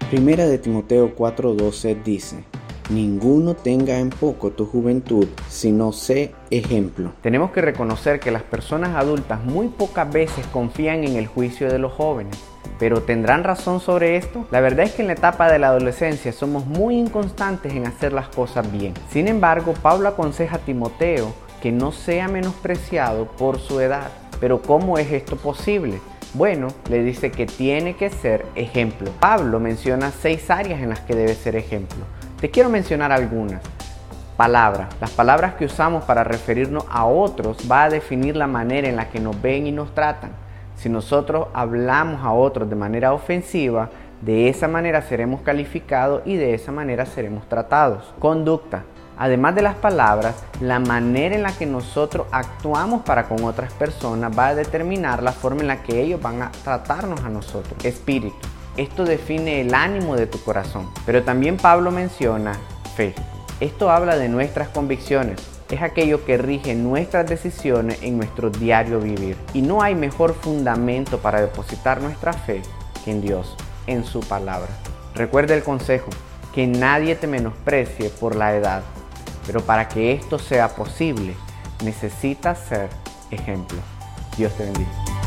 Primera de Timoteo 4:12 dice: ninguno tenga en poco tu juventud, sino sé ejemplo. Tenemos que reconocer que las personas adultas muy pocas veces confían en el juicio de los jóvenes. ¿Pero tendrán razón sobre esto? La verdad es que en la etapa de la adolescencia somos muy inconstantes en hacer las cosas bien. Sin embargo, Pablo aconseja a Timoteo que no sea menospreciado por su edad. ¿Pero cómo es esto posible? Bueno, le dice que tiene que ser ejemplo. Pablo menciona 6 áreas en las que debe ser ejemplo. Te quiero mencionar algunas. Palabras. Las palabras que usamos para referirnos a otros va a definir la manera en la que nos ven y nos tratan. Si nosotros hablamos a otros de manera ofensiva, de esa manera seremos calificados y de esa manera seremos tratados. Conducta. Además de las palabras, la manera en la que nosotros actuamos para con otras personas va a determinar la forma en la que ellos van a tratarnos a nosotros. Espíritu. Esto define el ánimo de tu corazón. Pero también Pablo menciona fe. Esto habla de nuestras convicciones. Es aquello que rige nuestras decisiones en nuestro diario vivir. Y no hay mejor fundamento para depositar nuestra fe que en Dios, en su palabra. Recuerda el consejo, que nadie te menosprecie por la edad. Pero para que esto sea posible, necesitas ser ejemplo. Dios te bendiga.